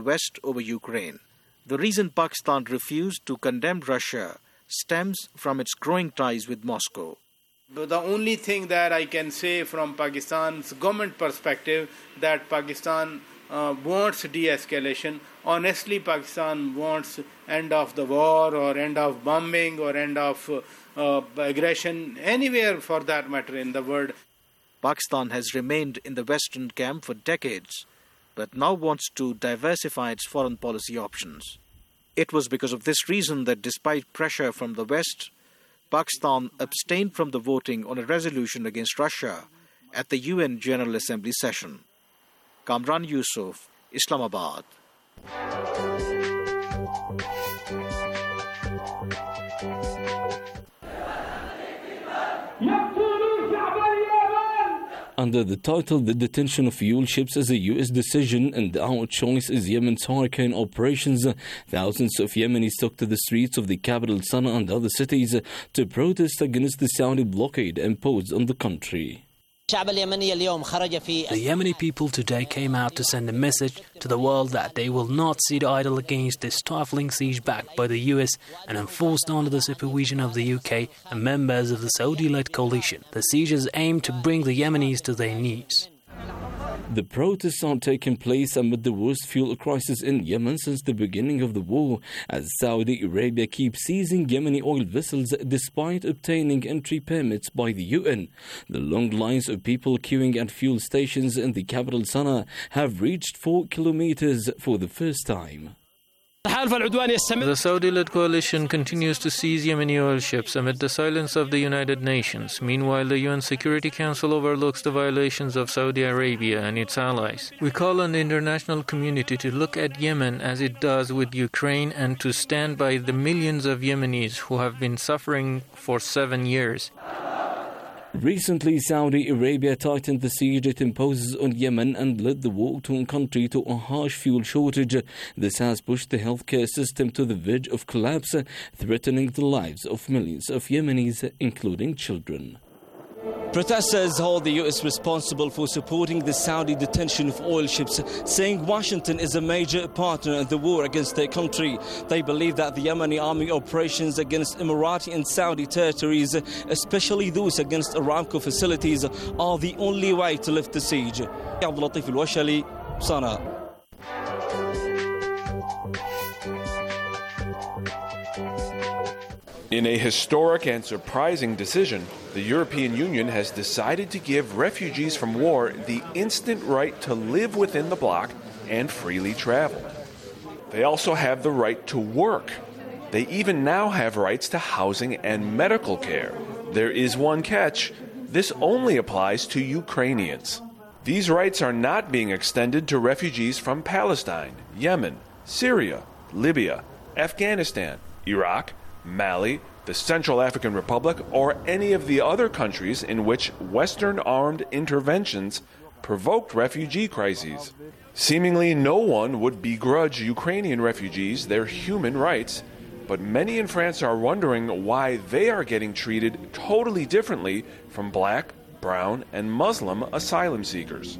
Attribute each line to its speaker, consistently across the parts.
Speaker 1: West over Ukraine. The reason Pakistan refused to condemn Russia stems from its growing ties with Moscow.
Speaker 2: The only thing that I can say from Pakistan's government perspective, that Pakistan wants de-escalation. Honestly, Pakistan wants end of the war or end of bombing or end of aggression, anywhere for that matter in the world.
Speaker 1: Pakistan has remained in the Western camp for decades, but now wants to diversify its foreign policy options. It was because of this reason that despite pressure from the West, Pakistan abstained from the voting on a resolution against Russia at the UN General Assembly session. Kamran Yusuf, Islamabad.
Speaker 3: Under the title, The Detention of Fuel Ships is a U.S. decision and our choice is Yemen's hurricane operations, thousands of Yemenis took to the streets of the capital Sana'a and other cities to protest against the Saudi blockade imposed on the country.
Speaker 4: The Yemeni people today came out to send a message to the world that they will not sit idle against this stifling siege backed by the US and enforced under the supervision of the UK and members of the Saudi-led coalition. The siege is aimed to bring the Yemenis to their knees.
Speaker 3: The protests are taking place amid the worst fuel crisis in Yemen since the beginning of the war, as Saudi Arabia keeps seizing Yemeni oil vessels despite obtaining entry permits by the UN. The long lines of people queuing at fuel stations in the capital Sana'a have reached 4 kilometers for the first time.
Speaker 5: The Saudi-led coalition continues to seize Yemeni oil ships amid the silence of the United Nations. Meanwhile, the UN Security Council overlooks the violations of Saudi Arabia and its allies. We call on the international community to look at Yemen as it does with Ukraine and to stand by the millions of Yemenis who have been suffering for 7 years.
Speaker 3: Recently, Saudi Arabia tightened the siege it imposes on Yemen and led the war-torn country to a harsh fuel shortage. This has pushed the healthcare system to the verge of collapse, threatening the lives of millions of Yemenis, including children.
Speaker 6: Protesters hold the U.S. responsible for supporting the Saudi detention of oil ships, saying Washington is a major partner in the war against their country. They believe that the Yemeni army operations against Emirati and Saudi territories, especially those against Aramco facilities, are the only way to lift the siege. Abdul Latif Al-Washali, Sana'a.
Speaker 7: In a historic and surprising decision, the European Union has decided to give refugees from war the instant right to live within the bloc and freely travel. They also have the right to work. They even now have rights to housing and medical care. There is one catch: this only applies to Ukrainians. These rights are not being extended to refugees from Palestine, Yemen, Syria, Libya, Afghanistan, Iraq, Mali, the Central African Republic, or any of the other countries in which Western armed interventions provoked refugee crises. Seemingly no one would begrudge Ukrainian refugees their human rights, but many in France are wondering why they are getting treated totally differently from black, brown, and Muslim asylum seekers.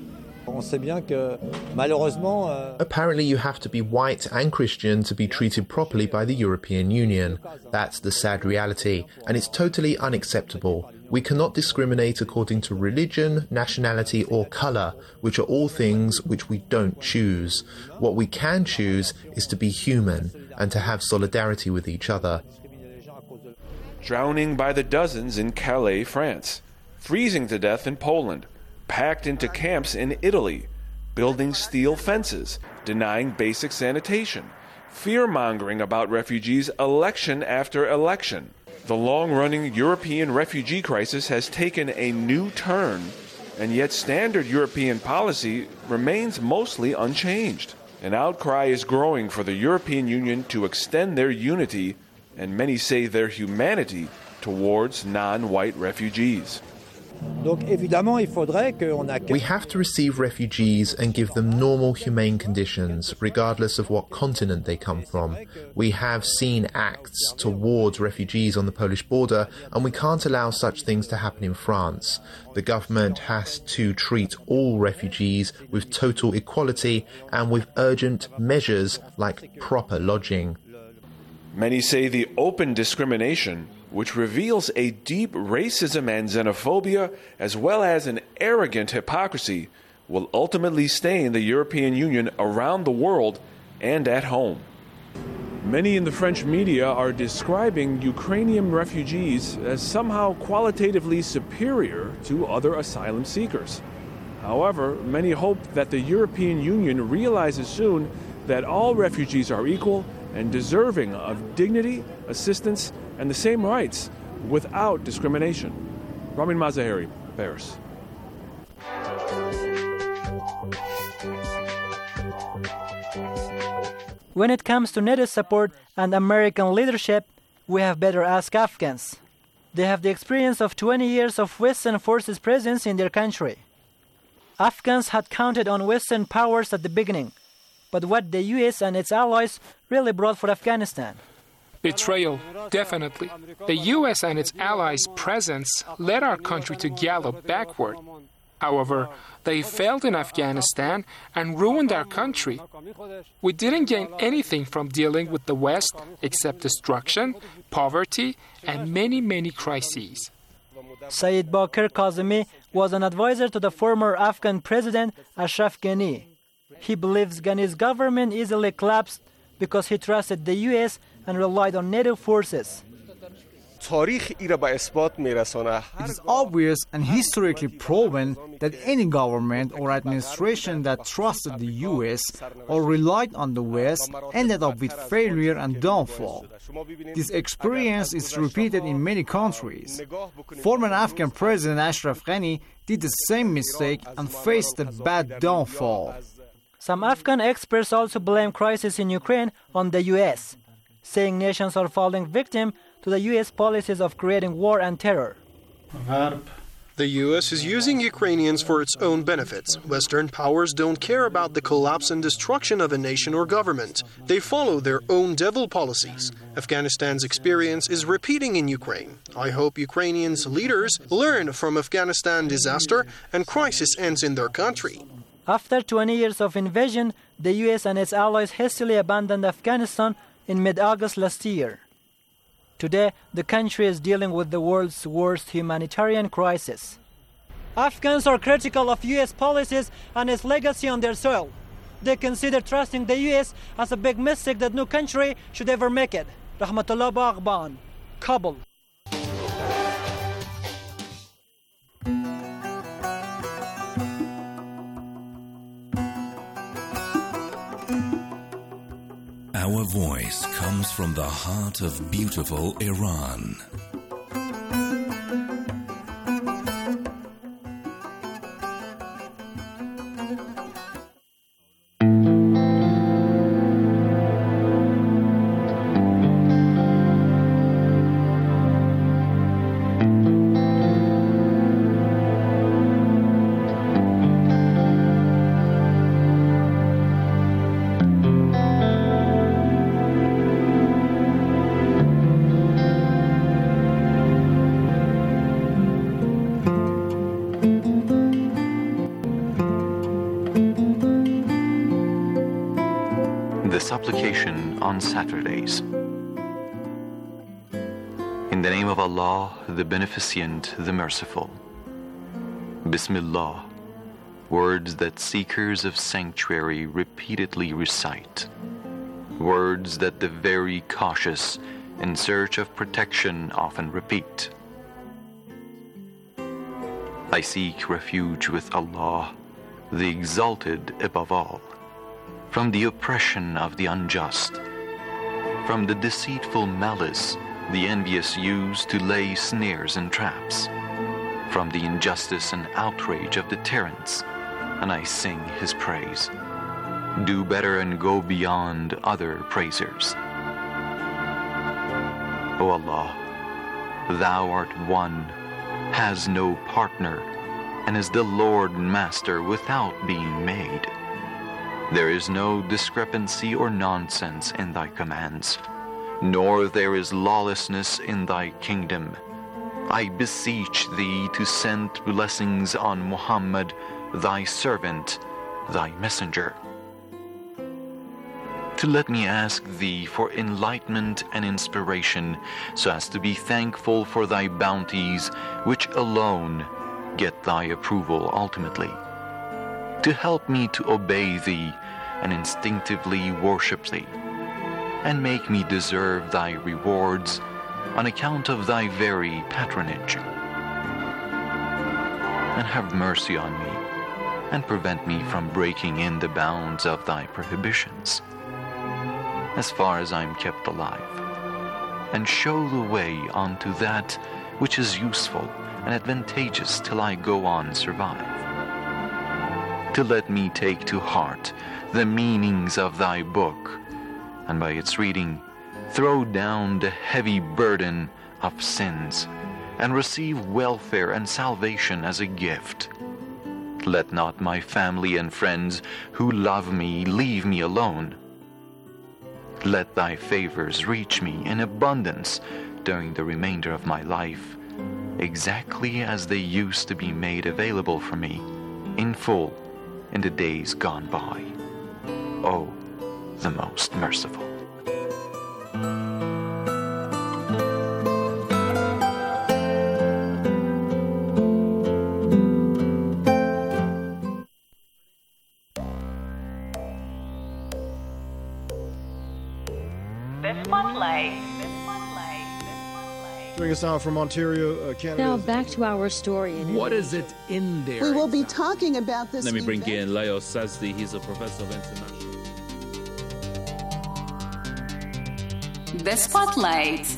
Speaker 8: Apparently you have to be white and Christian to be treated properly by the European Union. That's the sad reality, and it's totally unacceptable. We cannot discriminate according to religion, nationality or colour, which are all things which we don't choose. What we can choose is to be human and to have solidarity with each other.
Speaker 7: Drowning by the dozens in Calais, France. Freezing to death in Poland. Packed into camps in Italy, building steel fences, denying basic sanitation, fear-mongering about refugees election after election. The long-running European refugee crisis has taken a new turn, and yet standard European policy remains mostly unchanged. An outcry is growing for the European Union to extend their unity, and many say their humanity, towards non-white refugees.
Speaker 8: We have to receive refugees and give them normal, humane conditions, regardless of what continent they come from. We have seen acts towards refugees on the Polish border, and we can't allow such things to happen in France. The government has to treat all refugees with total equality and with urgent measures like proper lodging.
Speaker 7: Many say the open discrimination, which reveals a deep racism and xenophobia, as well as an arrogant hypocrisy, will ultimately stain the European Union around the world and at home. Many in the French media are describing Ukrainian refugees as somehow qualitatively superior to other asylum seekers. However, many hope that the European Union realizes soon that all refugees are equal and deserving of dignity, assistance, and the same rights without discrimination. Ramin Mazaheri, Paris.
Speaker 9: When it comes to NATO support and American leadership, we have better ask Afghans. They have the experience of 20 years of Western forces presence in their country. Afghans had counted on Western powers at the beginning, but what the US and its allies really brought for Afghanistan?
Speaker 10: Betrayal, definitely. The US and its allies' presence led our country to gallop backward. However, they failed in Afghanistan and ruined our country. We didn't gain anything from dealing with the West except destruction, poverty, and many crises.
Speaker 9: Saeed Bakr Kazemi was an advisor to the former Afghan president Ashraf Ghani. He believes Ghani's government easily collapsed because he trusted the US and relied on NATO forces.
Speaker 11: It is obvious and historically proven that any government or administration that trusted the US or relied on the West ended up with failure and downfall. This experience is repeated in many countries. Former Afghan President Ashraf Ghani did the same mistake and faced a bad downfall.
Speaker 9: Some Afghan experts also blame crisis in Ukraine on the US, saying nations are falling victim to the US policies of creating war and terror.
Speaker 12: The US is using Ukrainians for its own benefits. Western powers don't care about the collapse and destruction of a nation or government. They follow their own devil policies. Afghanistan's experience is repeating in Ukraine. I hope Ukrainians' leaders learn from Afghanistan disaster and crisis ends in their country.
Speaker 9: After 20 years of invasion, the US and its allies hastily abandoned Afghanistan in mid-August last year. Today, the country is dealing with the world's worst humanitarian crisis. Afghans are critical of US policies and its legacy on their soil. They consider trusting the US as a big mistake that no country should ever make it. Rahmatullah Baghban, Kabul.
Speaker 13: Our voice comes from the heart of beautiful Iran.
Speaker 14: Supplication on Saturdays. In the name of Allah, the Beneficent, the Merciful. Bismillah, words that seekers of sanctuary repeatedly recite. Words that the very cautious in search of protection often repeat. I seek refuge with Allah, the Exalted above all, from the oppression of the unjust, from the deceitful malice the envious use to lay snares and traps, from the injustice and outrage of the tyrants, and I sing his praise. Do better and go beyond other praisers. O Allah, Thou art one, has no partner, and is the Lord and Master without being made. There is no discrepancy or nonsense in thy commands, nor there is lawlessness in thy kingdom. I beseech thee to send blessings on Muhammad, thy servant, thy messenger. To let me ask thee for enlightenment and inspiration, so as to be thankful for thy bounties, which alone get thy approval ultimately. To help me to obey thee and instinctively worship thee, and make me deserve thy rewards on account of thy very patronage. And have mercy on me, and prevent me from breaking in the bounds of thy prohibitions, as far as I am kept alive, and show the way unto that which is useful and advantageous till I go on survive. To let me take to heart the meanings of thy book, and by its reading throw down the heavy burden of sins, and receive welfare and salvation as a gift. Let not my family and friends who love me leave me alone. Let thy favors reach me in abundance during the remainder of my life, exactly as they used to be made available for me in full in the days gone by. O, the most merciful.
Speaker 12: Joining us now from Ontario, Canada.
Speaker 15: Now back to our story.
Speaker 16: What is it in there?
Speaker 17: We will be talking about this.
Speaker 18: Let me bring in Leo Sazdi. He's a professor of international.
Speaker 19: The Spotlight.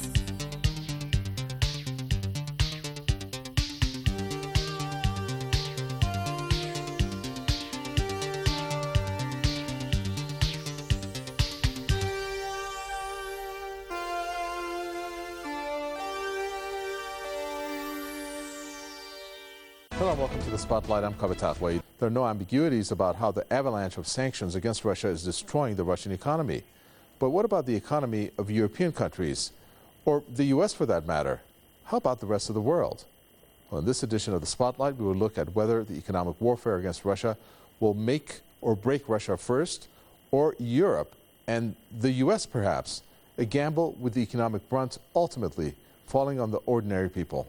Speaker 20: Hello, welcome to the Spotlight. I'm Kavitat Wade. There are no ambiguities about how the avalanche of sanctions against Russia is destroying the Russian economy. But what about the economy of European countries, or the U.S. for that matter? How about the rest of the world? Well, in this edition of the Spotlight, we will look at whether the economic warfare against Russia will make or break Russia first, or Europe and the U.S. perhaps, a gamble with the economic brunt ultimately falling on the ordinary people.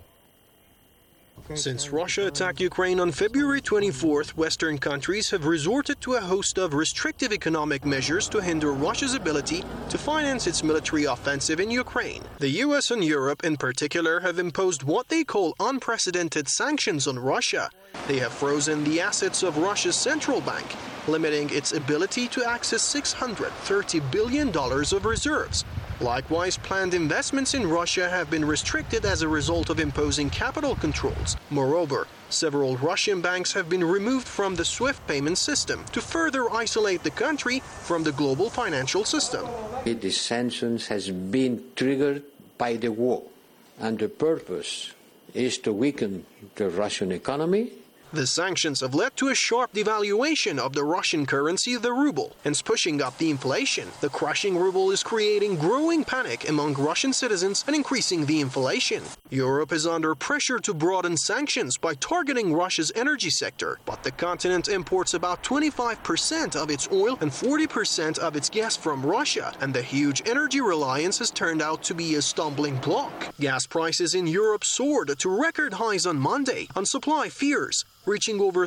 Speaker 12: Since Russia attacked Ukraine on February 24th, Western countries have resorted to a host of restrictive economic measures to hinder Russia's ability to finance its military offensive in Ukraine. The US and Europe in particular have imposed what they call unprecedented sanctions on Russia. They have frozen the assets of Russia's central bank, limiting its ability to access $630 billion of reserves. Likewise, planned investments in Russia have been restricted as a result of imposing capital controls. Moreover, several Russian banks have been removed from the SWIFT payment system to further isolate the country from the global financial system.
Speaker 21: These sanctions has been triggered by the war, and the purpose is to weaken the Russian economy.
Speaker 12: The sanctions have led to a sharp devaluation of the Russian currency, the ruble, hence pushing up the inflation. The crushing ruble is creating growing panic among Russian citizens and increasing the inflation. Europe is under pressure to broaden sanctions by targeting Russia's energy sector, but the continent imports about 25% of its oil and 40% of its gas from Russia, and the huge energy reliance has turned out to be a stumbling block. Gas prices in Europe soared to record highs on Monday on supply fears, reaching over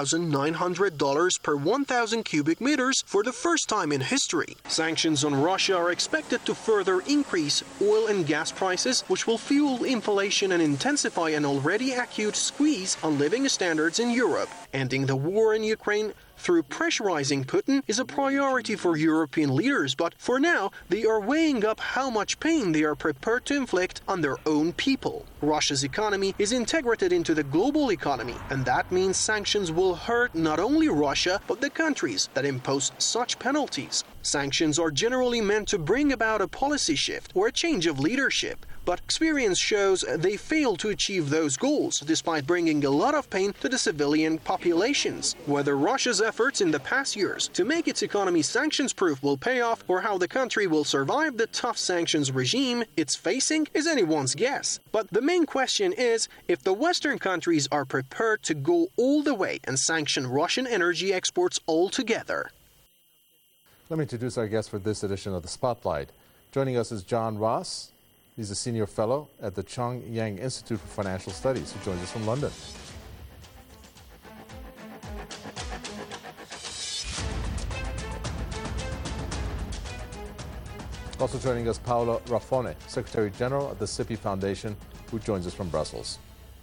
Speaker 12: $3,900 per 1,000 cubic meters for the first time in history. Sanctions on Russia are expected to further increase oil and gas prices, which will fuel inflation and intensify an already acute squeeze on living standards in Europe. Ending the war in Ukraine through pressurizing Putin is a priority for European leaders, but for now, they are weighing up how much pain they are prepared to inflict on their own people. Russia's economy is integrated into the global economy, and that means sanctions will hurt not only Russia, but the countries that impose such penalties. Sanctions are generally meant to bring about a policy shift or a change of leadership, but experience shows they failed to achieve those goals, despite bringing a lot of pain to the civilian populations. Whether Russia's efforts in the past years to make its economy sanctions-proof will pay off, or how the country will survive the tough sanctions regime it's facing, is anyone's guess. But the main question is if the Western countries are prepared to go all the way and sanction Russian energy exports altogether.
Speaker 20: Let me introduce our guest for this edition of The Spotlight. Joining us is John Ross. He's a senior fellow at the Chong Yang Institute for Financial Studies, who joins us from London. Also joining us, Paolo Raffone, Secretary General of the SIPI Foundation, who joins us from Brussels.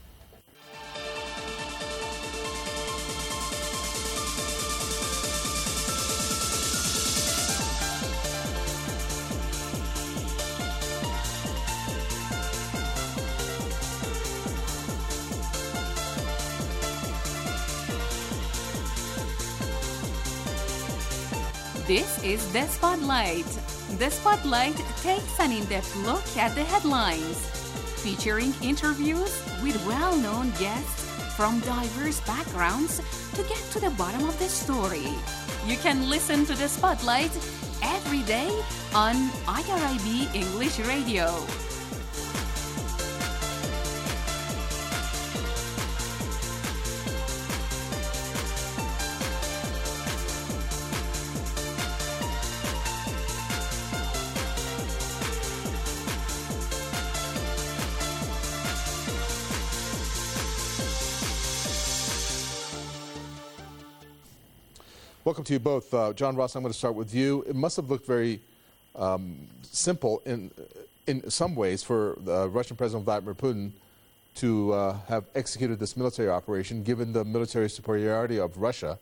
Speaker 19: This is The Spotlight. The Spotlight takes an in-depth look at the headlines, featuring interviews with well-known guests from diverse backgrounds to get to the bottom of the story. You can listen to The Spotlight every day on IRIB English Radio.
Speaker 20: Welcome to you both. John Ross, I'm going to start with you. It must have looked very simple in some ways for Russian President Vladimir Putin to have executed this military operation, given the military superiority of Russia,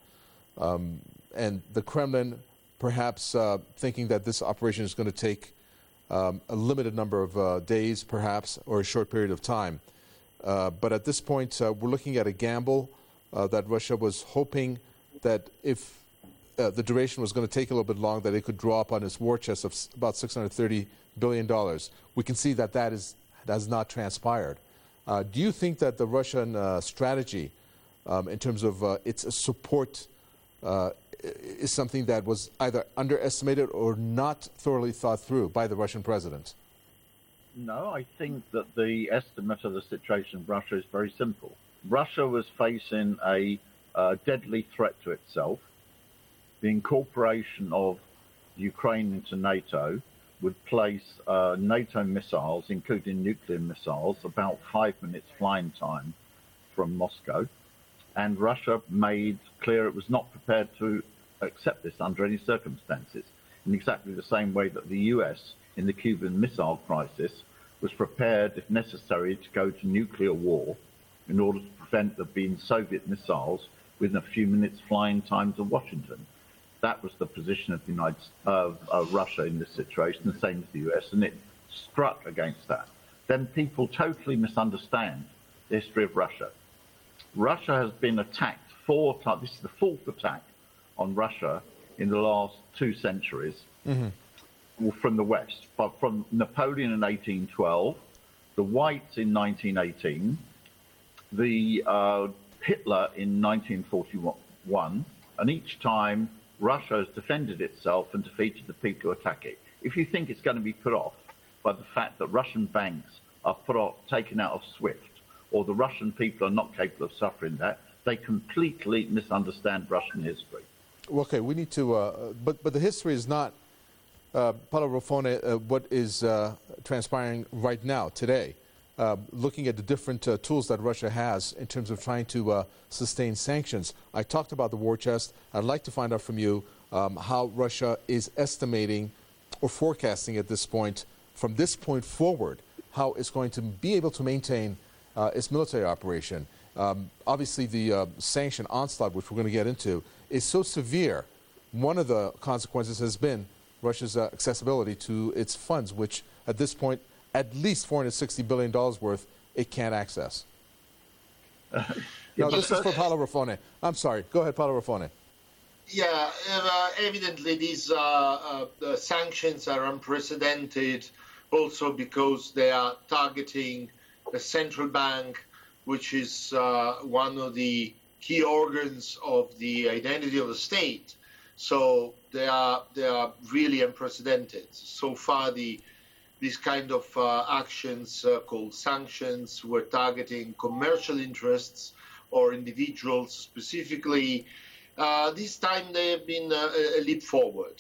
Speaker 20: and the Kremlin perhaps thinking that this operation is going to take a limited number of days, perhaps, or a short period of time. But at this point, we're looking at a gamble that Russia was hoping that if the duration was going to take a little bit long, that it could draw up on its war chest of about $630 billion. We can see that has not transpired. Do you think that the Russian strategy, in terms of its support, is something that was either underestimated or not thoroughly thought through by the Russian president?
Speaker 15: No, I think that the estimate of the situation in Russia is very simple. Russia was facing a deadly threat to itself. The incorporation of Ukraine into NATO would place NATO missiles, including nuclear missiles, about 5 minutes flying time from Moscow. And Russia made clear it was not prepared to accept this under any circumstances, in exactly the same way that the US, in the Cuban Missile Crisis, was prepared, if necessary, to go to nuclear war in order to prevent there being Soviet missiles within a few minutes flying time to Washington. That was the position of Russia in this situation, the same as the US, and it struck against that. Then people totally misunderstand the history of Russia. Russia has been attacked 4 times. This is the 4th attack on Russia in the last 2 centuries from the West. But from Napoleon in 1812, the Whites in 1918, the Hitler in 1941, and each time Russia has defended itself and defeated the people who attack it. If you think it's going to be put off by the fact that Russian banks are taken out of SWIFT, or the Russian people are not capable of suffering that, they completely misunderstand Russian history.
Speaker 20: Okay, we need to, but the history is not, Paolo Raffone, what is transpiring right now, today. Looking at the different tools that Russia has in terms of trying to sustain sanctions. I talked about the war chest. I'd like to find out from you how Russia is estimating or forecasting at this point, from this point forward, how it's going to be able to maintain its military operation. Obviously, the sanction onslaught, which we're going to get into, is so severe. One of the consequences has been Russia's accessibility to its funds, which at this point, at least $460 billion worth, it can't access. No, this is for Paolo Raffone. I'm sorry. Go ahead, Paolo Raffone.
Speaker 17: Yeah, evidently these sanctions are unprecedented also because they are targeting a central bank, which is one of the key organs of the identity of the state. So they are really unprecedented. So far, these kind of actions called sanctions were targeting commercial interests or individuals specifically. This time they have been a leap forward.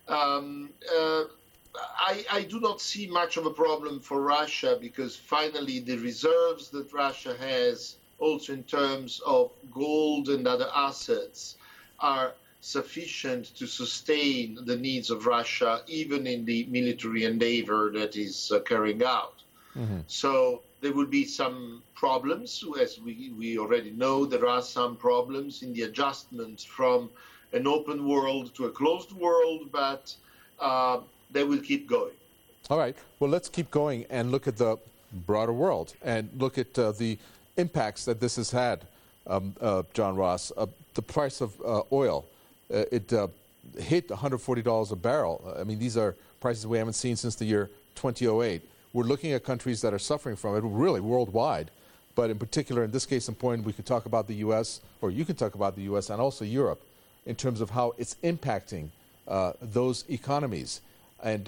Speaker 17: I do not see much of a problem for Russia because finally the reserves that Russia has, also in terms of gold and other assets, are sufficient to sustain the needs of Russia, even in the military endeavor that is carrying out. Mm-hmm. So there will be some problems, as we already know. There are some problems in the adjustment from an open world to a closed world, but they will keep going.
Speaker 20: All right. Well, let's keep going and look at the broader world and look at the impacts that this has had, John Ross. The price of oil, it hit $140 a barrel. I mean, these are prices we haven't seen since the year 2008. We're looking at countries that are suffering from it, really worldwide. But in particular, in this case in point, we could talk about the U.S., or you could talk about the U.S. and also Europe, in terms of how it's impacting those economies. And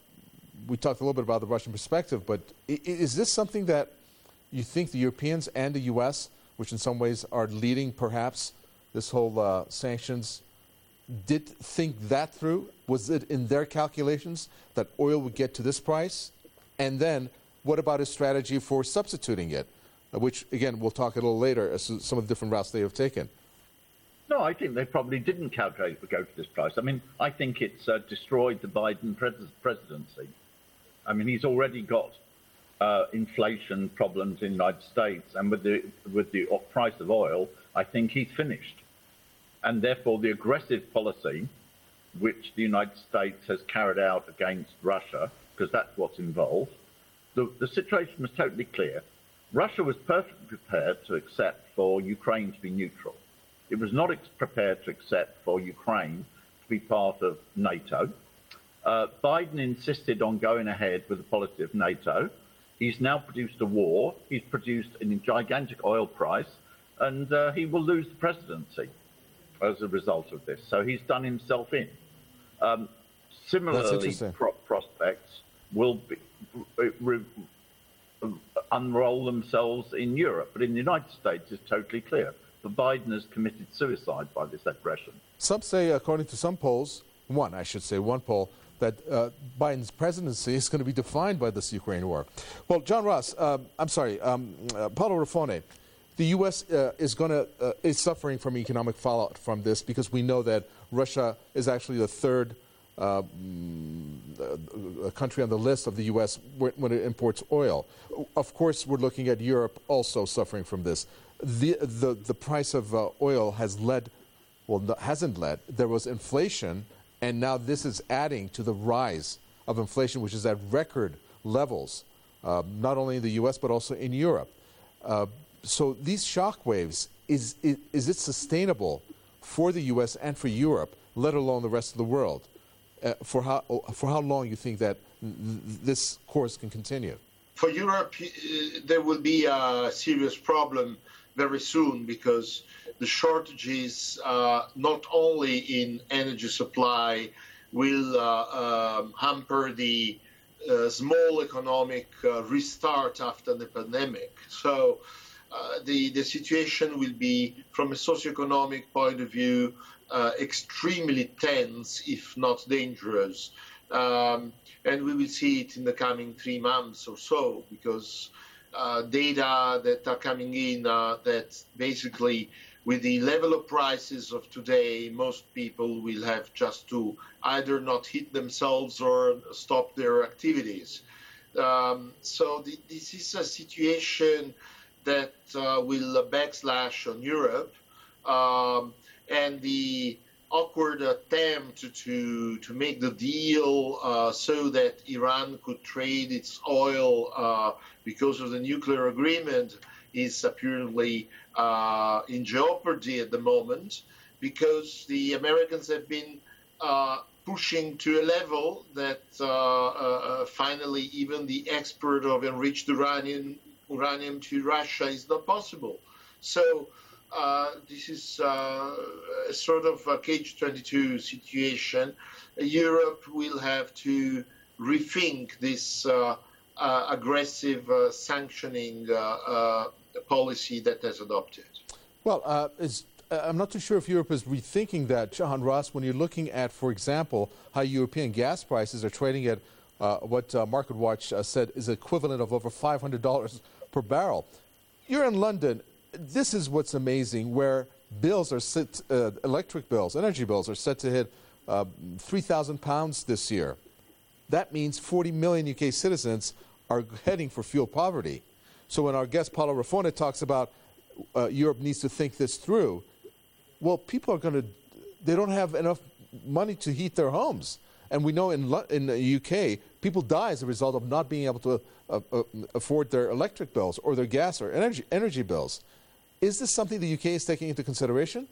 Speaker 20: we talked a little bit about the Russian perspective, but is this something that you think the Europeans and the U.S., which in some ways are leading perhaps this whole sanctions, did think that through? Was it in their calculations that oil would get to this price? And then what about his strategy for substituting it, which, again, we'll talk a little later as to some of the different routes they have taken?
Speaker 15: No, I think they probably didn't calculate it would go to this price. I mean, I think it's destroyed the Biden presidency. I mean, he's already got inflation problems in the United States, and with the price of oil, I think he's finished. And therefore, the aggressive policy which the United States has carried out against Russia, because that's what's involved, the situation was totally clear. Russia was perfectly prepared to accept for Ukraine to be neutral. It was not prepared to accept for Ukraine to be part of NATO. Biden insisted on going ahead with the policy of NATO. He's now produced a war. He's produced a gigantic oil price, and he will lose the presidency as a result of this. So he's done himself in. Similarly, prospects will unroll themselves in Europe. But in the United States, it's totally clear. But Biden has committed suicide by this aggression.
Speaker 20: Some say, according to some polls, one poll, that Biden's presidency is going to be defined by this Ukraine war. Well, John Ross, Paolo Raffone, the U.S. is suffering from economic fallout from this because we know that Russia is actually the third country on the list of the U.S. when it imports oil. Of course, we're looking at Europe also suffering from this. The price of oil hasn't led. There was inflation, and now this is adding to the rise of inflation, which is at record levels, not only in the U.S. but also in Europe. So these shock waves, is it sustainable for the U.S. and for Europe, let alone the rest of the world? For how long you think that this course can continue?
Speaker 17: For Europe, there will be a serious problem very soon because the shortages, not only in energy supply, will hamper the small economic restart after the pandemic. So the situation will be, from a socioeconomic point of view, extremely tense, if not dangerous. And we will see it in the coming 3 months or so, because data that are coming in that basically with the level of prices of today, most people will have just to either not hit themselves or stop their activities. So this is a situation that will backslash on Europe. And the awkward attempt to make the deal so that Iran could trade its oil because of the nuclear agreement is apparently in jeopardy at the moment, because the Americans have been pushing to a level that finally even the export of enriched uranium to Russia is not possible. So this is a sort of a catch-22 situation. Europe will have to rethink this aggressive sanctioning policy that has adopted.
Speaker 20: Well, I'm not too sure if Europe is rethinking that, John Ross, when you're looking at, for example, how European gas prices are trading at what MarketWatch said is equivalent of over $500 per barrel. You're in London. This is what's amazing, where bills are set, electric bills, energy bills are set to hit £3,000 this year. That means 40 million UK citizens are heading for fuel poverty. So when our guest Paolo Rafone talks about Europe needs to think this through, well, people are they don't have enough money to heat their homes. And we know in the UK, people die as a result of not being able to afford their electric bills or their gas or energy bills. Is this something the UK is taking into consideration?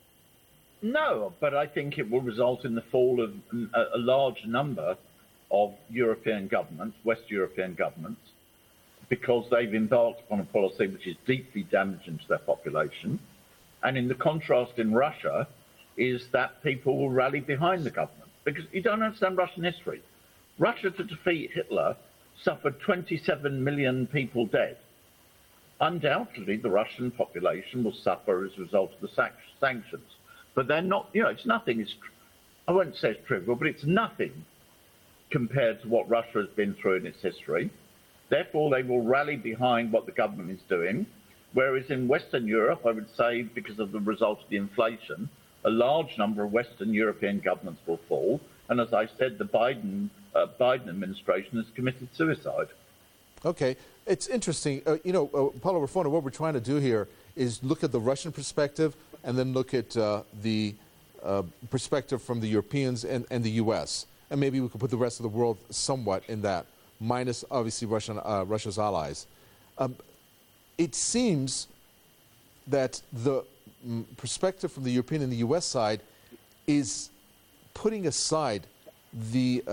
Speaker 15: No, but I think it will result in the fall of a large number of European governments, West European governments, because they've embarked upon a policy which is deeply damaging to their population. And in the contrast in Russia is that people will rally behind the government. Because you don't understand Russian history. Russia, to defeat Hitler, suffered 27 million people dead. Undoubtedly, the Russian population will suffer as a result of the sanctions. But they're not, it's nothing. I won't say it's trivial, but it's nothing compared to what Russia has been through in its history. Therefore, they will rally behind what the government is doing. Whereas in Western Europe, I would say, because of the result of the inflation, a large number of Western European governments will fall. And as I said, the Biden administration has committed suicide.
Speaker 20: Okay. It's interesting. Paolo Rafone, what we're trying to do here is look at the Russian perspective and then look at the perspective from the Europeans and the U.S. And maybe we could put the rest of the world somewhat in that, minus, obviously, Russia's allies. It seems that the perspective from the European and the U.S. side is putting aside the,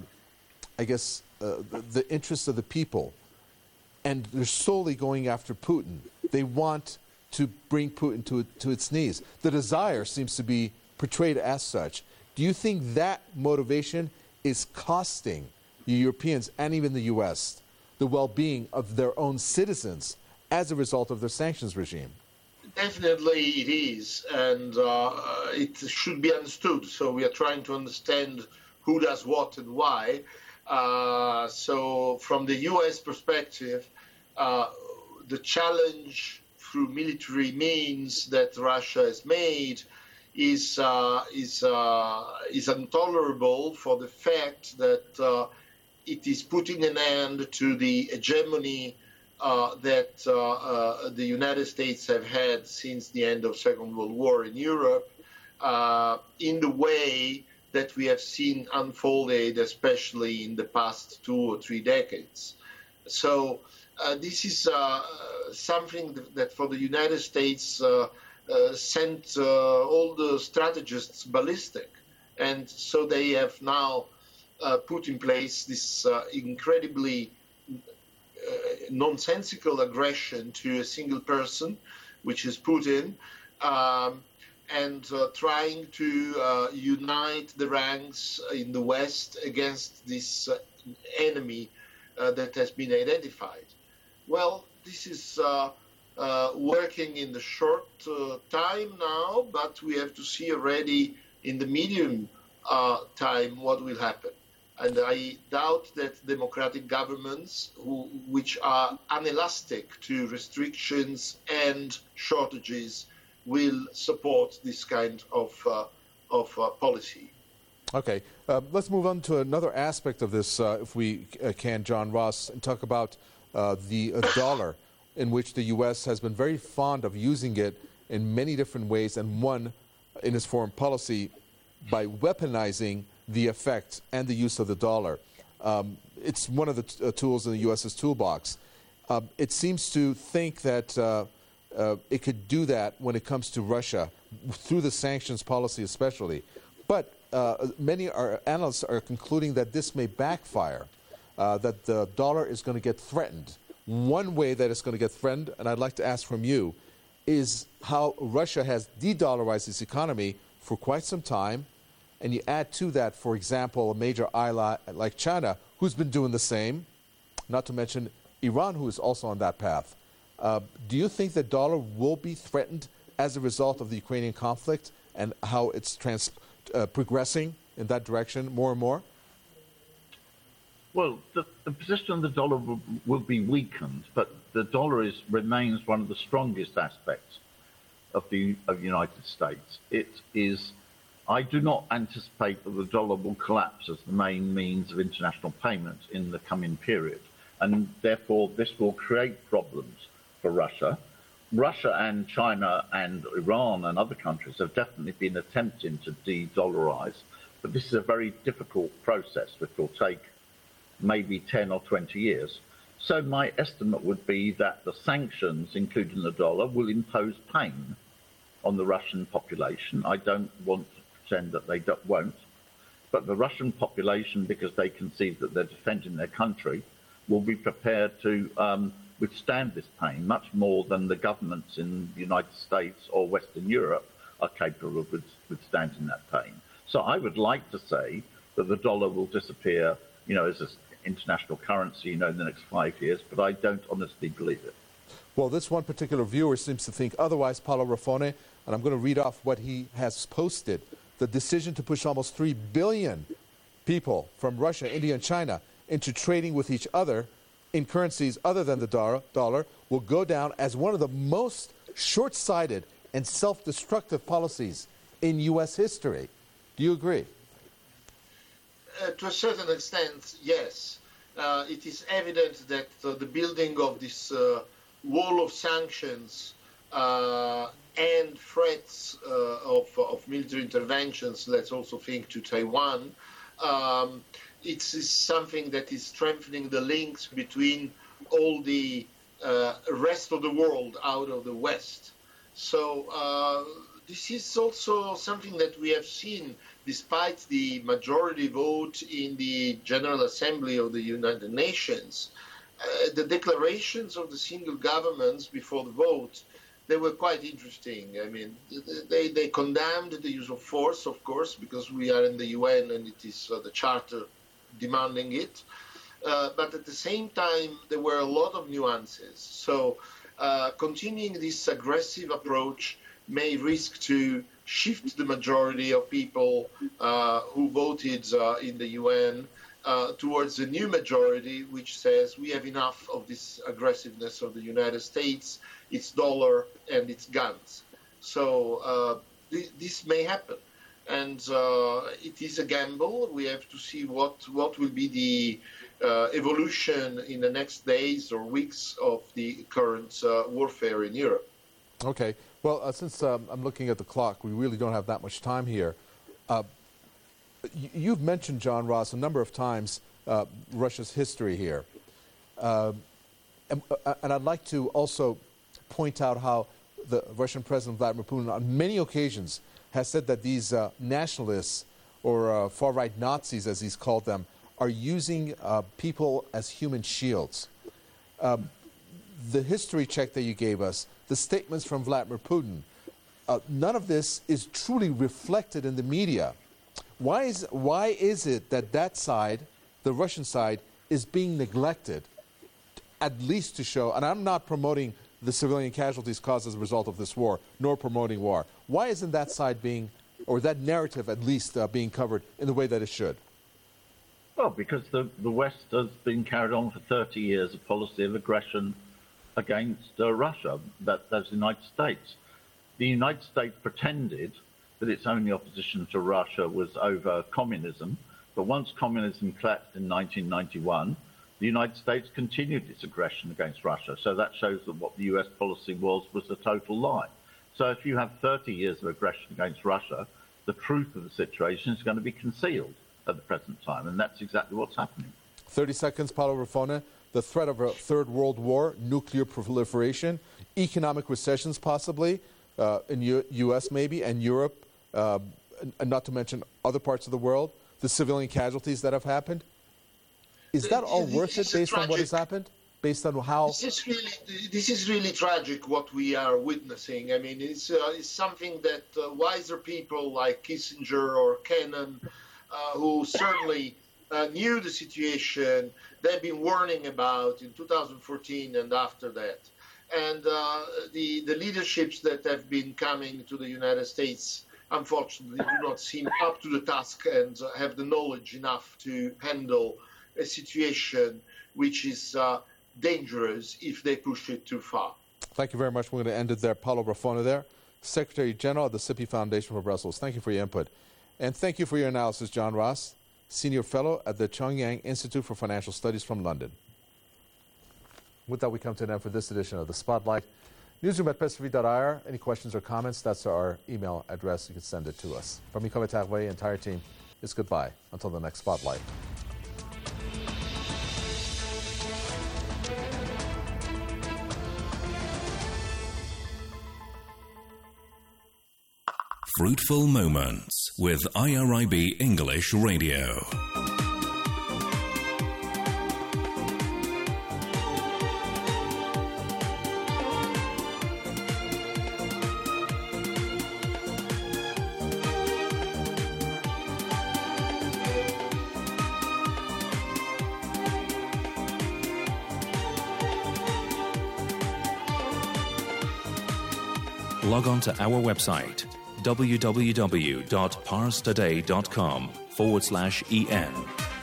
Speaker 20: the interests of the people, and they're solely going after Putin. They want to bring Putin to its knees. The desire seems to be portrayed as such. Do you think that motivation is costing the Europeans and even the U.S. the well-being of their own citizens as a result of their sanctions regime?
Speaker 17: Definitely it is, and it should be understood. So we are trying to understand who does what and why. So from the U.S. perspective, the challenge through military means that Russia has made is intolerable for the fact that it is putting an end to the hegemony that the United States have had since the end of Second World War in Europe, in the way that we have seen unfolded, especially in the past 2 or 3 decades. So this is something that for the United States sent all the strategists ballistic. And so they have now put in place this incredibly nonsensical aggression to a single person, which is Putin, and trying to unite the ranks in the West against this enemy that has been identified. Well, this is working in the short time now, but we have to see already in the medium time what will happen. And I doubt that democratic governments, which are unelastic to restrictions and shortages, will support this kind of policy.
Speaker 20: Okay, let's move on to another aspect of this, if we can, John Ross, and talk about the dollar, in which the U.S. has been very fond of using it in many different ways, and one in its foreign policy by weaponizing the effect and the use of the dollar. It's one of the tools in the U.S.'s toolbox. It seems to think that it could do that when it comes to Russia, through the sanctions policy especially. But many analysts are concluding that this may backfire, that the dollar is going to get threatened. One way that it's going to get threatened, and I'd like to ask from you, is how Russia has de-dollarized its economy for quite some time, and you add to that, for example, a major ally like China, who's been doing the same, not to mention Iran, who is also on that path. Do you think the dollar will be threatened as a result of the Ukrainian conflict and how it's progressing in that direction more and more?
Speaker 15: Well, the position of the dollar will be weakened, but the dollar remains one of the strongest aspects of the United States. It is. I do not anticipate that the dollar will collapse as the main means of international payment in the coming period, and therefore this will create problems for Russia. Russia and China and Iran and other countries have definitely been attempting to de-dollarize, but this is a very difficult process which will take maybe 10 or 20 years. So my estimate would be that the sanctions, including the dollar, will impose pain on the Russian population. I don't want to pretend that they won't, but the Russian population, because they conceive that they're defending their country, will be prepared to withstand this pain much more than the governments in the United States or Western Europe are capable of withstanding that pain. So I would like to say that the dollar will disappear, as an international currency, in the next 5 years, but I don't honestly believe it.
Speaker 20: Well, this one particular viewer seems to think otherwise, Paolo Raffone, and I'm going to read off what he has posted. The decision to push almost 3 billion people from Russia, India, and China into trading with each other in currencies other than the dollar will go down as one of the most short-sighted and self-destructive policies in U.S. history. Do you agree?
Speaker 17: To a certain extent, yes. It is evident that the building of this wall of sanctions and threats of military interventions, let's also think to Taiwan, it's something that is strengthening the links between all the rest of the world out of the West. So this is also something that we have seen despite the majority vote in the General Assembly of the United Nations. The declarations of the single governments before the vote, they were quite interesting. I mean, they condemned the use of force, of course, because we are in the UN and it is the Charter demanding it. But at the same time, there were a lot of nuances. So continuing this aggressive approach may risk to shift the majority of people who voted in the UN towards a new majority, which says we have enough of this aggressiveness of the United States, its dollar, and its guns. So this may happen. And it is a gamble. We have to see what will be the evolution in the next days or weeks of the current warfare in Europe.
Speaker 20: Okay. Well, since I'm looking at the clock, we really don't have that much time here. You've mentioned, John Ross, a number of times Russia's history here. And I'd like to also point out how the Russian President Vladimir Putin on many occasions has said that these nationalists or far-right Nazis, as he's called them, are using people as human shields. The history check that you gave us, the statements from Vladimir Putin, none of this is truly reflected in the media. Why is it that side, the Russian side, is being neglected, at least to show, and I'm not promoting the civilian casualties caused as a result of this war, nor promoting war. Why isn't that side being, or that narrative at least, being covered in the way that it should?
Speaker 15: Well, because the West has been carried on for 30 years a policy of aggression against Russia, that's the United States. The United States pretended that its only opposition to Russia was over communism, but once communism collapsed in 1991, the United States continued its aggression against Russia. So that shows that what the US policy was a total lie. So if you have 30 years of aggression against Russia, the truth of the situation is going to be concealed at the present time, and that's exactly what's happening.
Speaker 20: 30 seconds, Paolo Raffone. The threat of a third world war, nuclear proliferation, economic recessions possibly, in U.S. maybe, and Europe not to mention other parts of the world, the civilian casualties that have happened? Is that all worth it based on what has happened? Based on how...
Speaker 17: This is really tragic what we are witnessing. I mean, it's something that wiser people like Kissinger or Kennan, who certainly knew the situation, they've been warning about in 2014 and after that. And the leaderships that have been coming to the United States, unfortunately, do not seem up to the task and have the knowledge enough to handle a situation which is dangerous if they push it too far.
Speaker 20: Thank you very much. We're going to end it there. Paolo Grafone there, Secretary General of the SIPI Foundation for Brussels. Thank you for your input. And thank you for your analysis, John Ross, Senior Fellow at the Chongyang Institute for Financial Studies from London. With that, we come to an end for this edition of The Spotlight. Newsroom at PSV.ir. Any questions or comments, that's our email address. You can send it to us. From me, Kovac, entire team, it's goodbye. Until the next Spotlight.
Speaker 13: Fruitful Moments with IRIB English Radio. Log on to our website www.parstoday.com/en.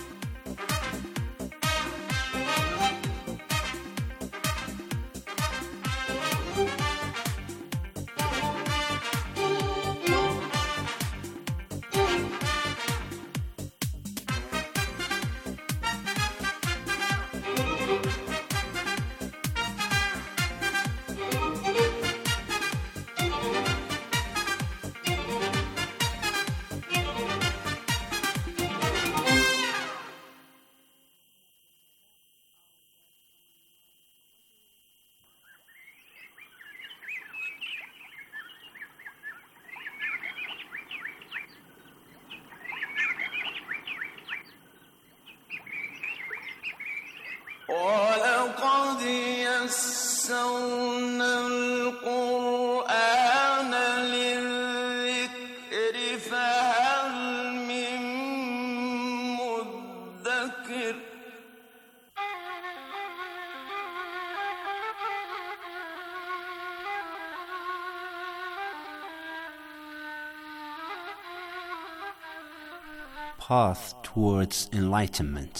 Speaker 2: ولقد يسرنا القرآن للذكر فهل من مدكر
Speaker 22: Path towards enlightenment.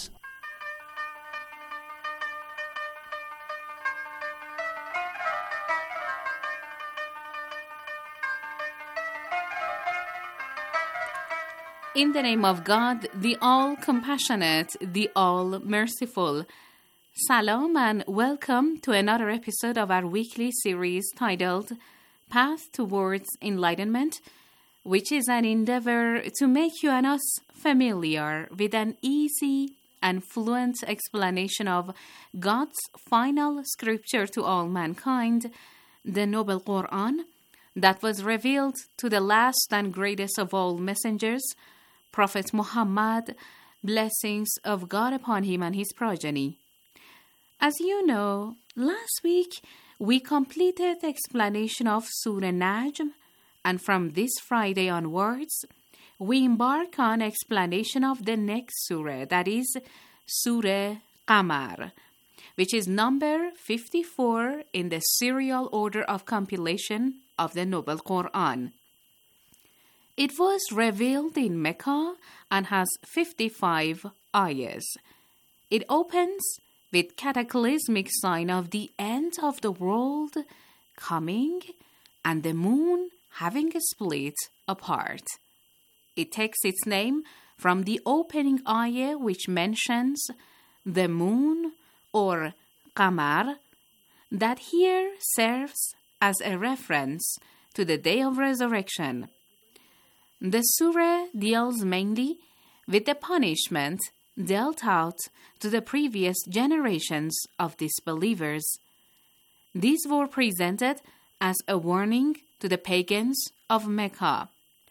Speaker 19: In the name of God, the all-compassionate, the all-merciful. Salam and welcome to another episode of our weekly series titled Path Towards Enlightenment, which is an endeavor to make you and us familiar with an easy and fluent explanation of God's final scripture to all mankind, the Noble Quran, that was revealed to the last and greatest of all messengers, Prophet Muhammad, blessings of God upon him and his progeny. As you know, last week we completed the explanation of Surah Najm, and from this Friday onwards, we embark on explanation of the next surah, that is Surah Qamar, which is number 54 in the serial order of compilation of the Noble Quran. It was revealed in Mecca and has 55 ayahs. It opens with cataclysmic sign of the end of the world coming and the moon having split apart. It takes its name from the opening ayah which mentions the moon or Qamar, that here serves as a reference to the day of resurrection. The surah deals mainly with the punishment dealt out to the previous generations of disbelievers. These were presented as a warning to the pagans of Mecca.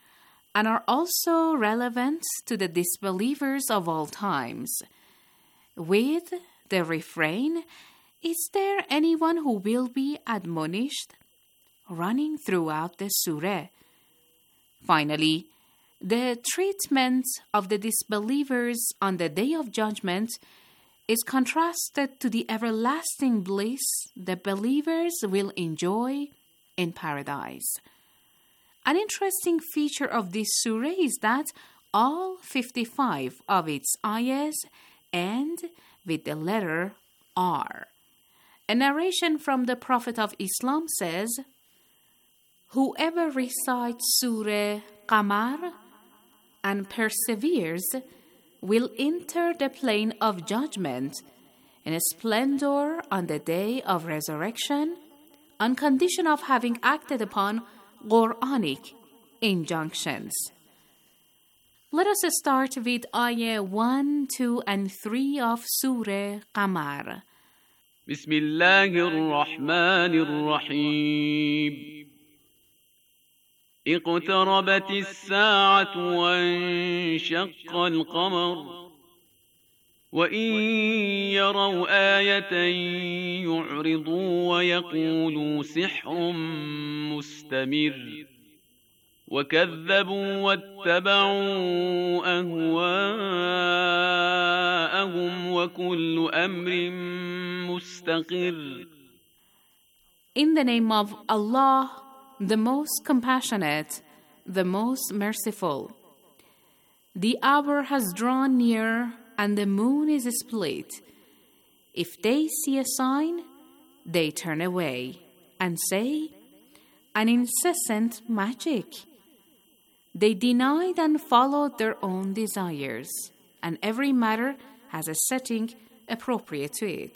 Speaker 19: and are also relevant to the disbelievers of all times, with the refrain, "Is there anyone who will be admonished?" running throughout the surah. Finally, the treatment of the disbelievers on the Day of Judgment is contrasted to the everlasting bliss the believers will enjoy in paradise. An interesting feature of this surah is that all 55 of its ayahs end with the letter R. A narration from the Prophet of Islam says, "Whoever recites Surah Qamar and perseveres will enter the plain of judgment in a splendor on the day of resurrection, on condition of having acted upon Quranic injunctions." Let us start with ayah 1, 2, and 3 of Surah Qamar.
Speaker 2: بسم الله الرحمن الرحيم اقتربت الساعة وانشق القمر وإن يروا آية يعرضوا ويقولوا سحر مستمر وكذبوا واتبعوا أهواءهم وكل أمر مستقر.
Speaker 19: In the name of Allah, the most compassionate, the most merciful. The hour has drawn near and the moon is split. If they see a sign, they turn away and say, "An incessant magic." They denied and followed their own desires, and every matter has a setting appropriate to it.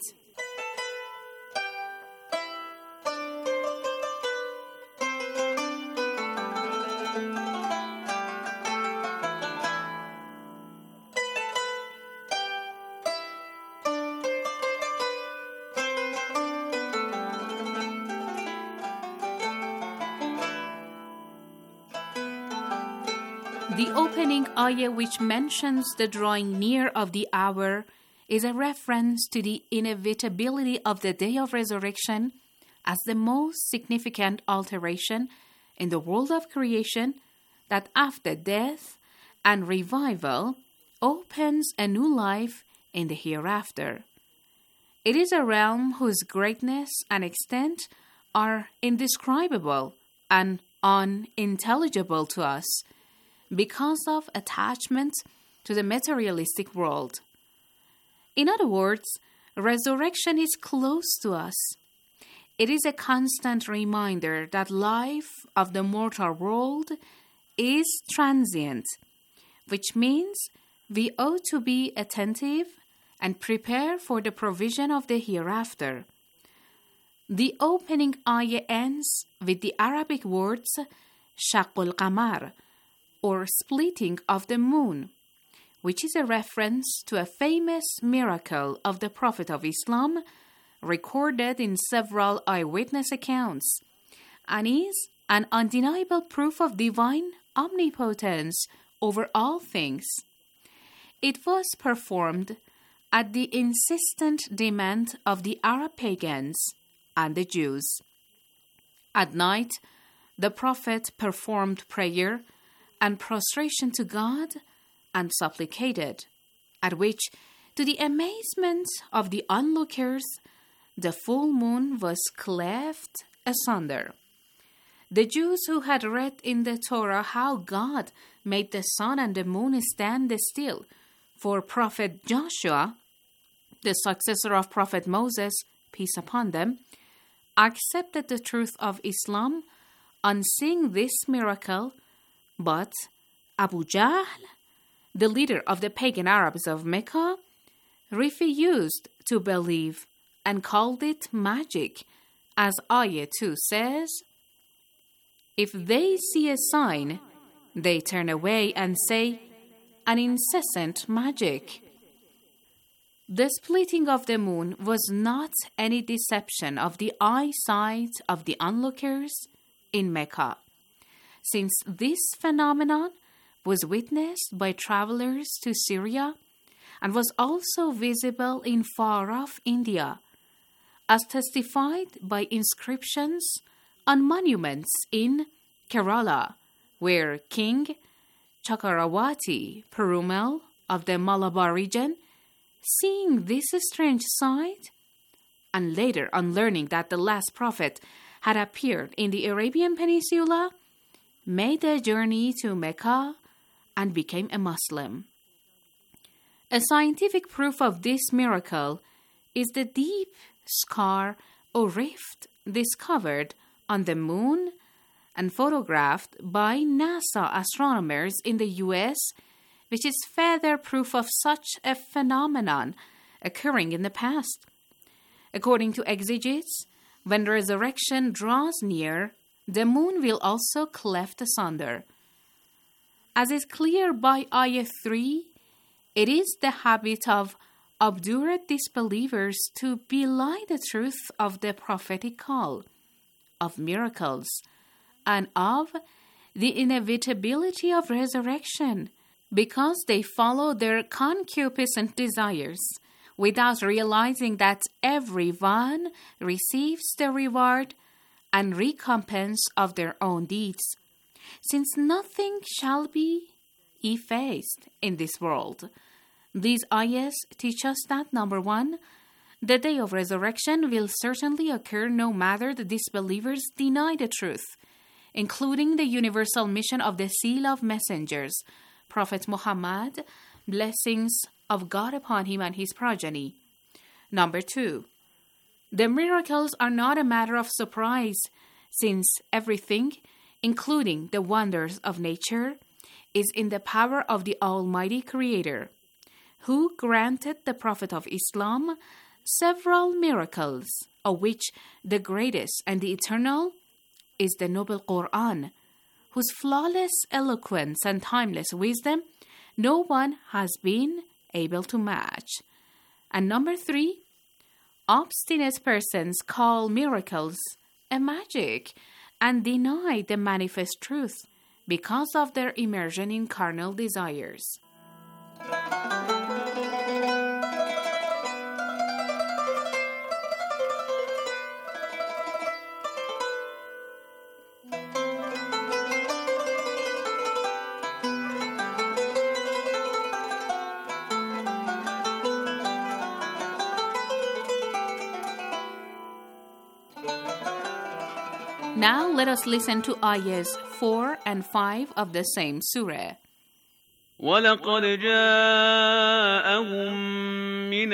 Speaker 19: The opening ayah, which mentions the drawing near of the hour, is a reference to the inevitability of the day of resurrection as the most significant alteration in the world of creation that after death and revival opens a new life in the hereafter. It is a realm whose greatness and extent are indescribable and unintelligible to us, because of attachment to the materialistic world. In other words, resurrection is close to us. It is a constant reminder that life of the mortal world is transient, which means we ought to be attentive and prepare for the provision of the hereafter. The opening ayah ends with the Arabic words Shaqqul Qamar, or splitting of the moon, which is a reference to a famous miracle of the Prophet of Islam recorded in several eyewitness accounts, and is an undeniable proof of divine omnipotence over all things. It was performed at the insistent demand of the Arab pagans and the Jews. At night, the Prophet performed prayer and prostration to God and supplicated, at which, to the amazement of the onlookers, the full moon was cleft asunder. The Jews who had read in the Torah how God made the sun and the moon stand still for Prophet Joshua, the successor of Prophet Moses, peace upon them, accepted the truth of Islam on seeing this miracle. But Abu Jahl, the leader of the pagan Arabs of Mecca, refused to believe and called it magic, as Ayah 2 says, "If they see a sign, they turn away and say, 'An incessant magic.'" The splitting of the moon was not any deception of the eyesight of the onlookers in Mecca, since this phenomenon was witnessed by travelers to Syria and was also visible in far-off India, as testified by inscriptions on monuments in Kerala, where King Chakravati Perumal of the Malabar region, seeing this strange sight, and later on learning that the last prophet had appeared in the Arabian Peninsula, made a journey to Mecca and became a Muslim. A scientific proof of this miracle is the deep scar or rift discovered on the moon and photographed by NASA astronomers in the US, which is further proof of such a phenomenon occurring in the past. According to exegetes, when resurrection draws near, the moon will also cleft asunder. As is clear by Ayah 3, it is the habit of obdurate disbelievers to belie the truth of the prophetic call, of miracles, and of the inevitability of resurrection, because they follow their concupiscent desires without realizing that everyone receives the reward and recompense of their own deeds, since nothing shall be effaced in this world. These ayahs teach us that, number one, the day of resurrection will certainly occur no matter the disbelievers deny the truth, including the universal mission of the seal of messengers, Prophet Muhammad, blessings of God upon him and his progeny. Number two, the miracles are not a matter of surprise, since everything, including the wonders of nature, is in the power of the Almighty Creator, who granted the Prophet of Islam several miracles, of which the greatest and the eternal is the Noble Quran, whose flawless eloquence and timeless wisdom no one has been able to match. And number three, obstinate persons call miracles a magic and deny the manifest truth because of their immersion in carnal desires. Now let us listen to ayahs 4 and 5 of the same surah.
Speaker 2: وَلَقَدْ جَاءَهُم مِّنَ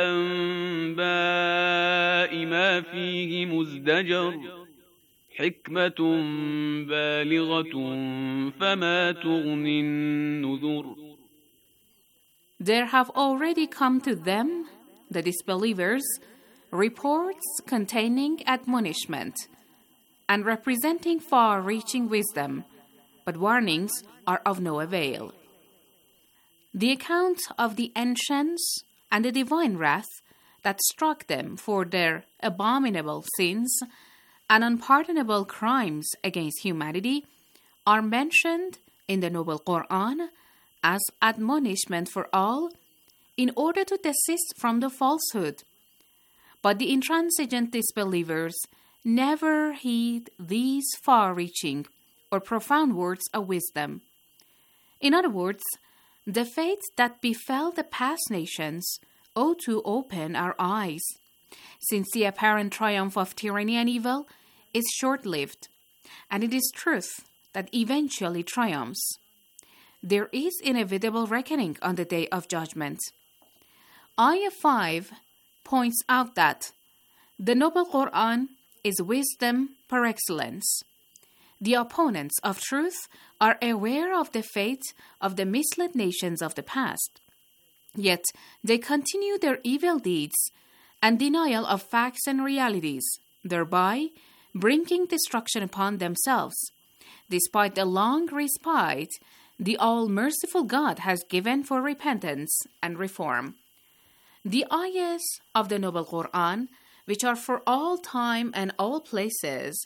Speaker 2: الْأَنبَاءِ مَا فِيهِ مُزْدَجَرٌ حِكْمَةٌ بَالِغَةٌ فَمَا تُغْنِ النُّذُرُ.
Speaker 19: There have already come to them, the disbelievers, reports containing admonishment and representing far-reaching wisdom, but warnings are of no avail. The account of the ancients and the divine wrath that struck them for their abominable sins and unpardonable crimes against humanity are mentioned in the Noble Quran as admonishment for all in order to desist from the falsehood. But the intransigent disbelievers never heed these far-reaching or profound words of wisdom. In other words, the fate that befell the past nations ought to open our eyes, since the apparent triumph of tyranny and evil is short-lived, and it is truth that eventually triumphs. There is inevitable reckoning on the day of judgment. Ayah 5 points out that the Noble Quran is wisdom par excellence. The opponents of truth are aware of the fate of the misled nations of the past, yet they continue their evil deeds and denial of facts and realities, thereby bringing destruction upon themselves, despite the long respite the all-merciful God has given for repentance and reform. The ayahs of the Noble Quran, which are for all time and all places,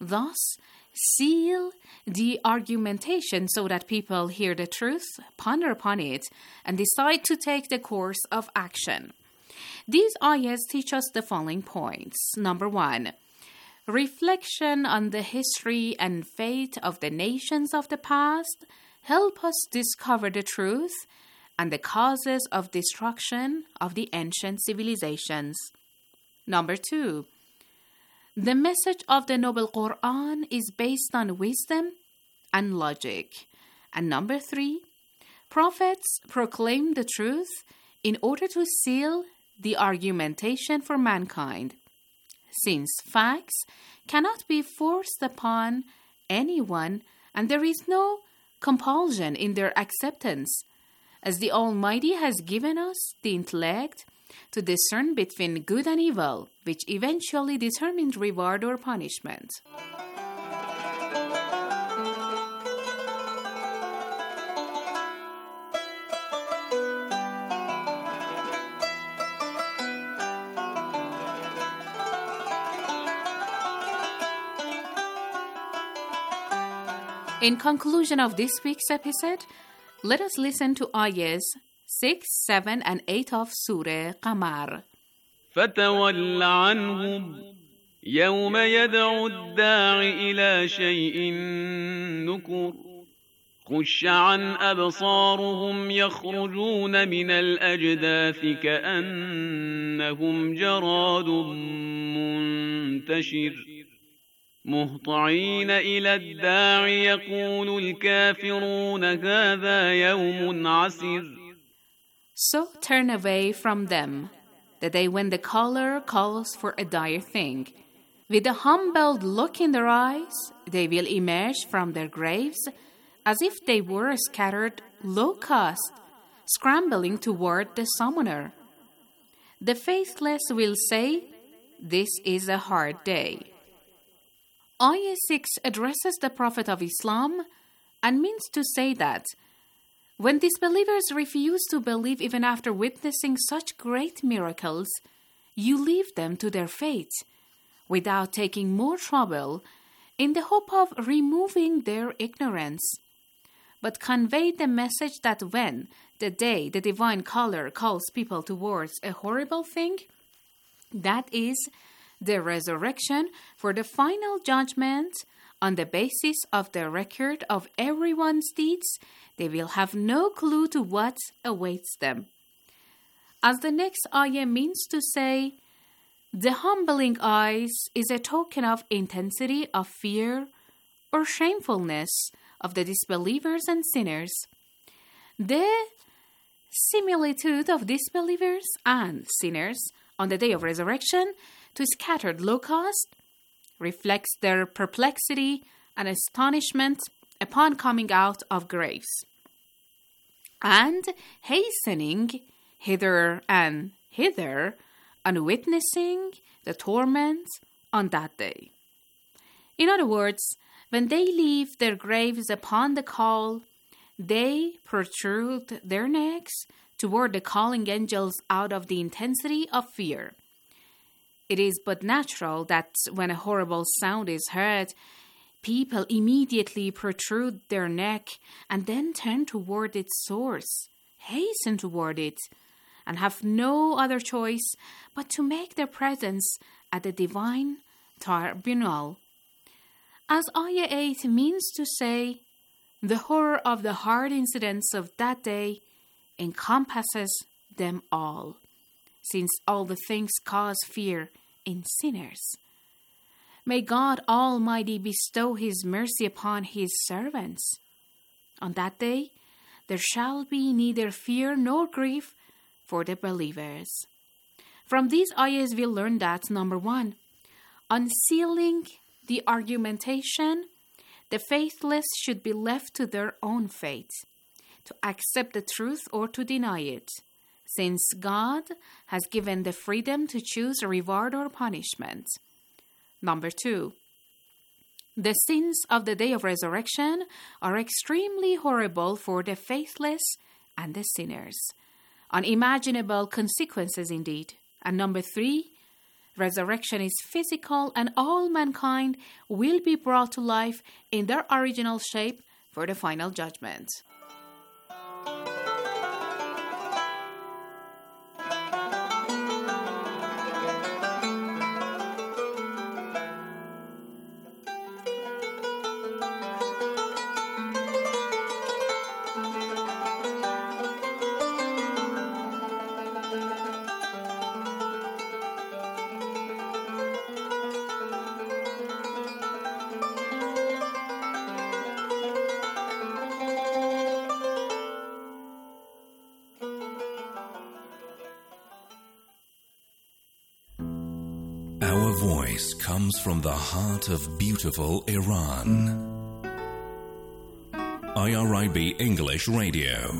Speaker 19: Thus, seal the argumentation so that people hear the truth, ponder upon it, and decide to take the course of action. These ayahs teach us the following points. Number 1, reflection on the history and fate of the nations of the past help us discover the truth and the causes of destruction of the ancient civilizations. Number 2, the message of the Noble Quran is based on wisdom and logic. And number 3, prophets proclaim the truth in order to seal the argumentation for mankind, since facts cannot be forced upon anyone and there is no compulsion in their acceptance, as the Almighty has given us the intellect to discern between good and evil, which eventually determines reward or punishment. In conclusion of this week's episode, let us listen to ayahs 6, 7, and 8 of Surah Qamar.
Speaker 2: فتول عنهم يوم يدعو الداع إلى شيء نكر خش عن أبصارهم يخرجون من الأجداث كأنهم جراد منتشر مهطعين إلى الداع يقول الكافرون هذا يوم عسر.
Speaker 19: So turn away from them, the day when the caller calls for a dire thing. With a humbled look in their eyes, they will emerge from their graves as if they were scattered locusts, scrambling toward the summoner. The faithless will say, "This is a hard day." Ayah 6 addresses the Prophet of Islam and means to say that when disbelievers refuse to believe even after witnessing such great miracles, you leave them to their fate without taking more trouble in the hope of removing their ignorance, but convey the message that when the day the divine caller calls people towards a horrible thing, that is the resurrection for the final judgment on the basis of the record of everyone's deeds, they will have no clue to what awaits them. As the next ayah means to say, the humbling eyes is a token of intensity of fear or shamefulness of the disbelievers and sinners. The similitude of disbelievers and sinners on the day of resurrection to scattered locusts reflects their perplexity and astonishment upon coming out of graves, and hastening hither and hither and witnessing the torment on that day. In other words, when they leave their graves upon the call, they protrude their necks toward the calling angels out of the intensity of fear. It is but natural that when a horrible sound is heard, people immediately protrude their neck and then turn toward its source, hasten toward it, and have no other choice but to make their presence at the divine tribunal. As Ayah 8 means to say, the horror of the hard incidents of that day encompasses them all, since all the things cause fear in sinners. May God Almighty bestow His mercy upon His servants. On that day, there shall be neither fear nor grief for the believers. From these ayahs we learn that, number 1, unsealing the argumentation, the faithless should be left to their own fate, to accept the truth or to deny it, since God has given the freedom to choose a reward or punishment. Number 2, the sins of the day of resurrection are extremely horrible for the faithless and the sinners. Unimaginable consequences indeed. And number 3, Resurrection is physical, and all mankind will be brought to life in their original shape for the final judgment.
Speaker 13: Our voice comes from the heart of beautiful Iran. IRIB English Radio.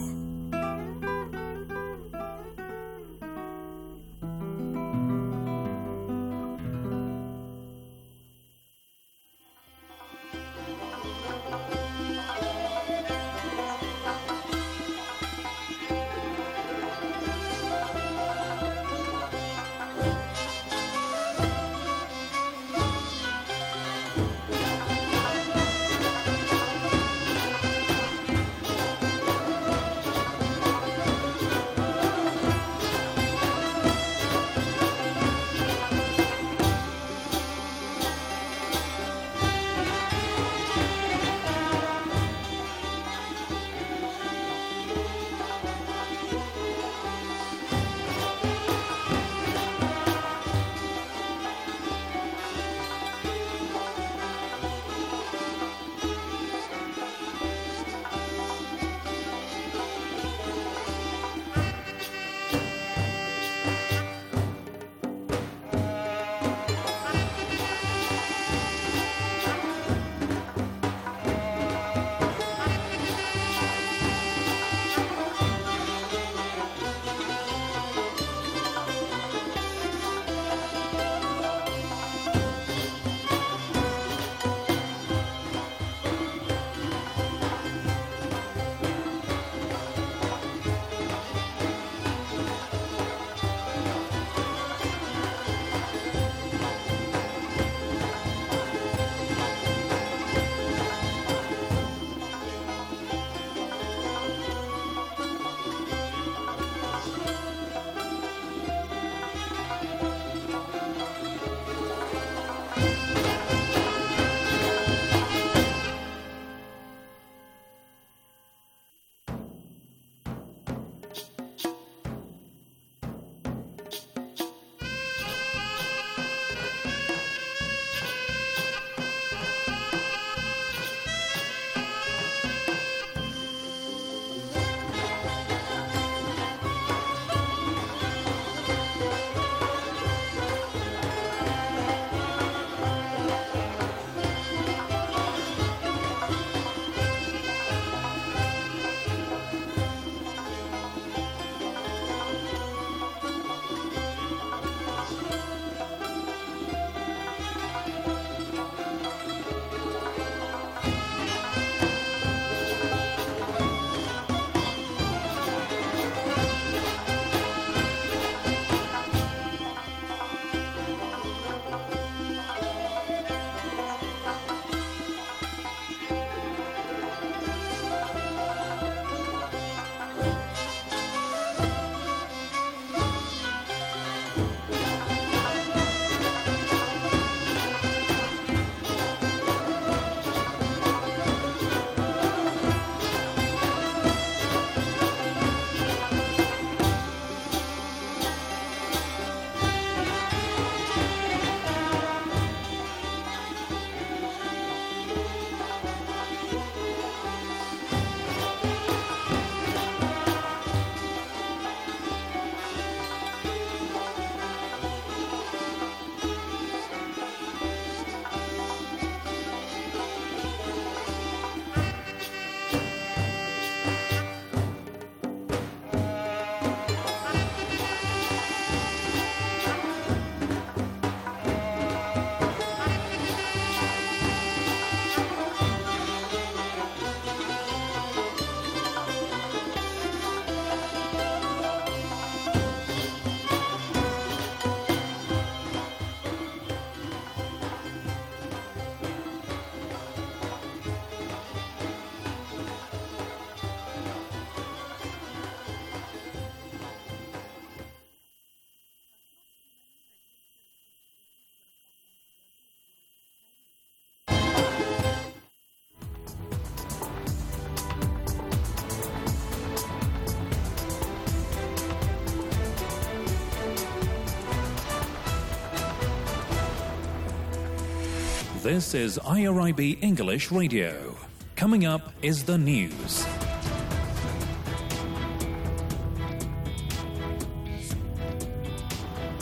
Speaker 1: This is IRIB English Radio. Coming up is the news.